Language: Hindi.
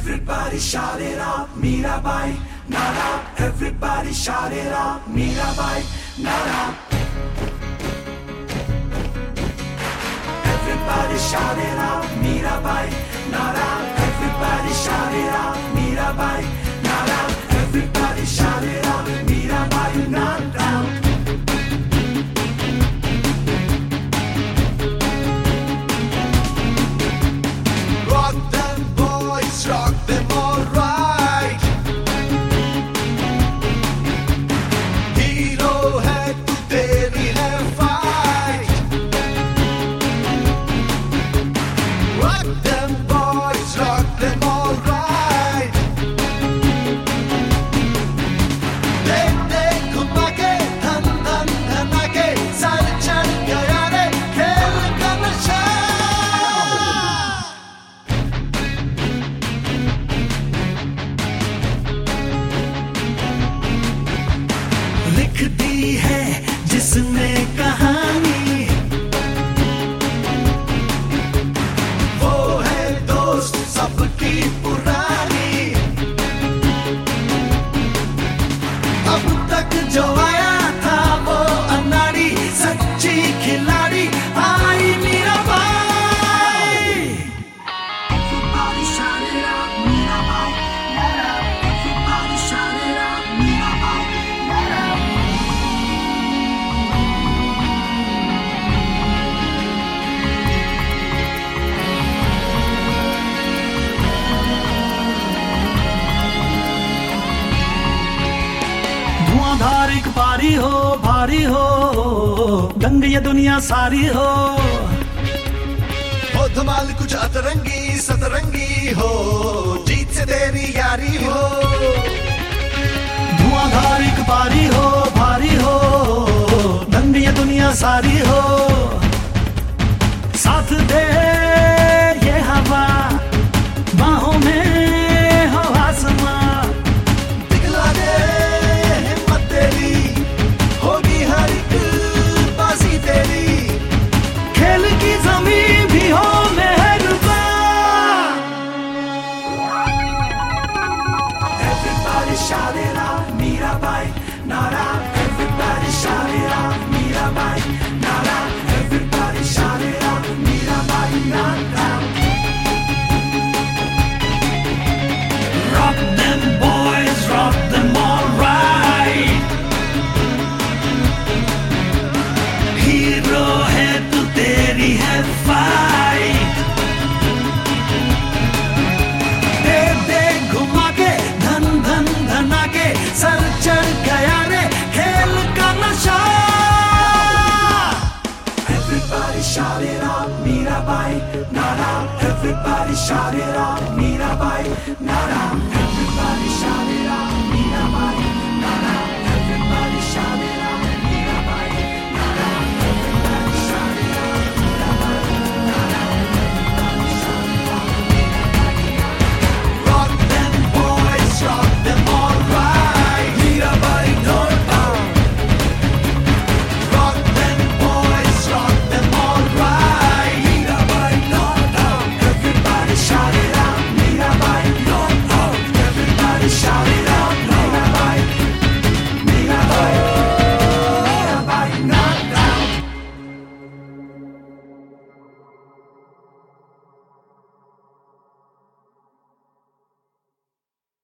Everybody shout it out, Mirabai, Nara. Everybody shout it out, Mirabai, Nara. Everybody shout it out, Mirabai, Nara. Everybody shout it out, Mirabai, Nara. Everybody shout it out, Mirabai, Nara. Rock them boys, rock them all right. Hero है तू तेरी है fight. Rock them boys, rock them all right. देख देख घुमा के धन धन धना के सर चढ़ गया रे खेल का नशा. लिख दी है जिसने कहानी, वो है दोस्त सबकी पुरानी. अब तक जो आया था वो अनाड़ी सच्ची खिलाड़ी आई Mirabai. Everybody shout it out, Mirabai, Nara. Everybody shout it out, Mirabai, Nara. धुआंधार एक पारी हो, भारी हो, दंग ये दुनिया सारी हो. हो धमाल कुछ अतरंगी सतरंगी हो, जीत से तेरी यारी हो. धुआंधार एक पारी हो, भारी हो, दंग ये दुनिया सारी हो. साथ दे ये हवा, बाहों में हो आसमां. दिखला दे हिम्मत तेरी, होगी हर एक बाजी तेरी. खेल की जमीन भी हो मेहरबान. Everybody shout it out, Mirabai, Nara. Everybody shout it out, Mirabai, Nara. Everybody shout it out, Mirabai, Nara. Rock them boys, rock them all right. Hero है तू तेरी है fight. दे दे घुमा के धन धन धना के सर चढ़ गया रे खेल का नशा. Everybody shout it out, Mirabai, Nara. Everybody shout it out, Mirabai, Nara. Everybody shout it out.